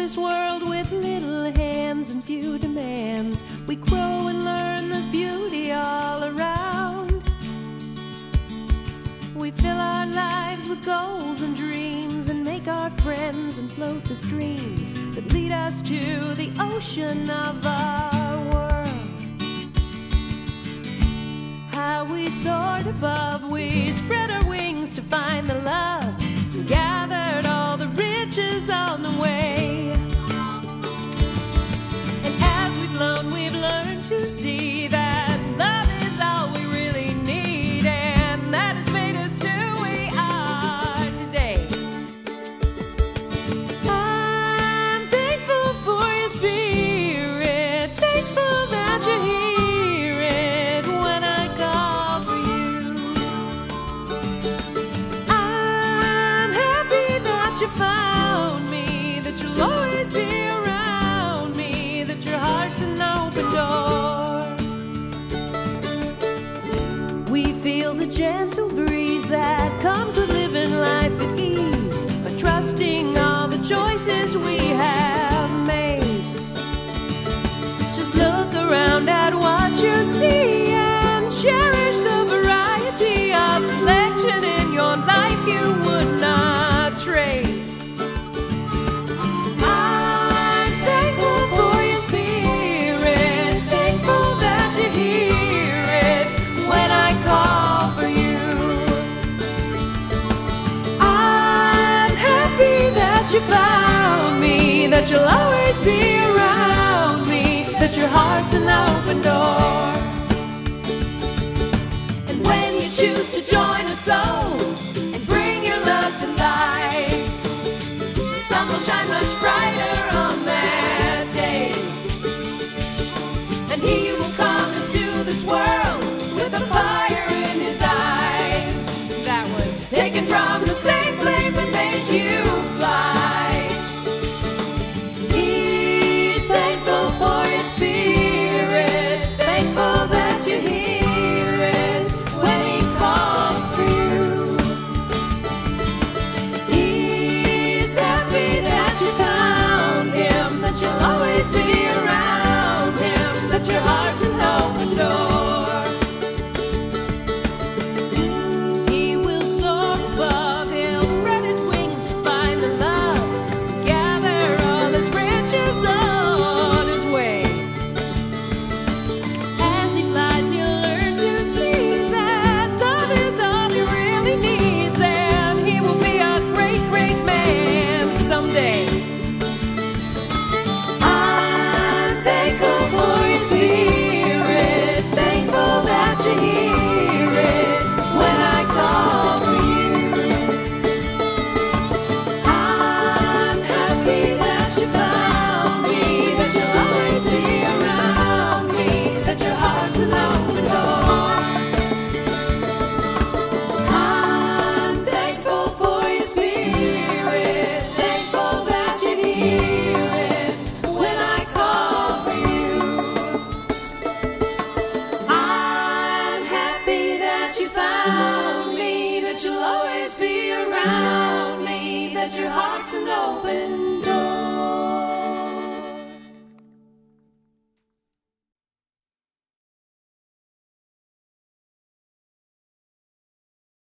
this world with little hands and few demands. We grow and learn there's beauty all around. We fill our lives with goals and dreams and make our friends and float the streams that lead us to the ocean of our world. How we soared above, we spread our wings to find the love. We gathered all the riches on the way. And as we've flown, we've learned to see that love is all we really need, and that has made us who we are today. I'm thankful for your spirit, thankful that you hear it when I call for you. I'm happy that you found me, that you'll always be around me, that your heart's an open door. We feel the gentle breeze that comes with living life at ease, by trusting all the choices we have made. Just look around at what you see and cherish the variety of selection in your life you would not trade. I'm thankful for your spirit, thankful that you hear it when I call for you. I'm happy that you found me, that you'll always be around me, that your heart's an open door. And when you choose to join a soul and bring your love to life, the sun will shine much brighter on that day. And he will come into this world with a fire in his eyes that was taken from the same flame that made you fly. He's thankful for your spirit, thankful that you hear it when he calls for you. He's happy that you found him, that you'll always be around him, that your heart's an open door. He will soar above, he'll spread his wings to find the love, gather all his riches on his way. As he flies, he'll learn to see that love is all he really needs, and he will be a great, great man someday. I'm thankful for your spirit, thankful that you hear it when I call for you. I'm happy that you found me, that you'll always be around me, that your heart's an open door. I'm thankful for your spirit, thankful that you hear it when I call for you. I'm happy that you found me, that you'll always be around me, that your heart's an open